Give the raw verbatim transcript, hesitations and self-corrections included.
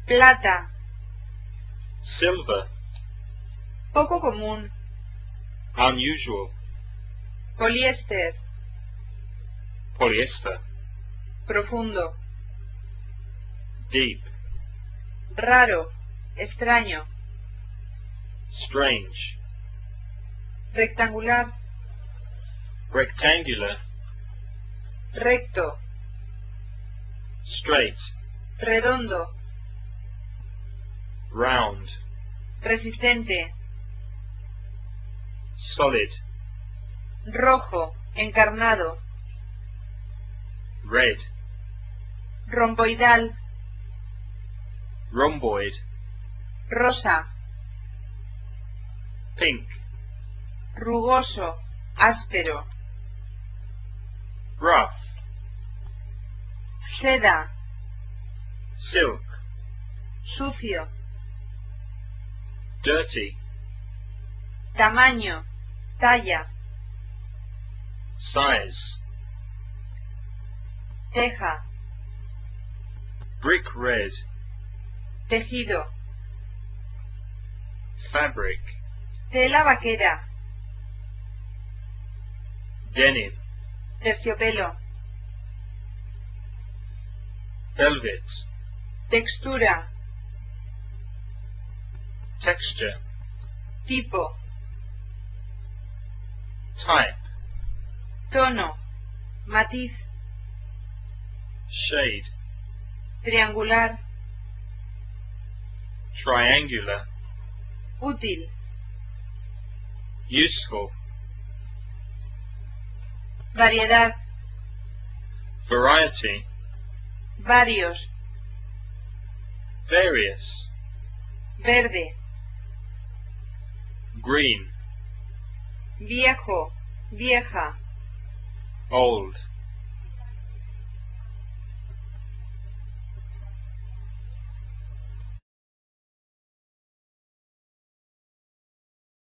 plata, silver, poco común, unusual, poliéster, polyester, profundo, deep, raro, extraño, strange, rectangular, rectangular, recto, straight, redondo, round, resistente, solid, rojo, encarnado, red, romboidal, rhomboid, rosa, pink, rugoso, áspero, rough, seda, silk, sucio, dirty, tamaño, talla, size, teja, brick red, tejido, fabric, tela vaquera, denim, terciopelo, velvet, textura, texture, tipo, type, tono, matiz, shade, triangular, triangular, útil, useful, variedad, variety, varios, various, verde, green, viejo, vieja, old.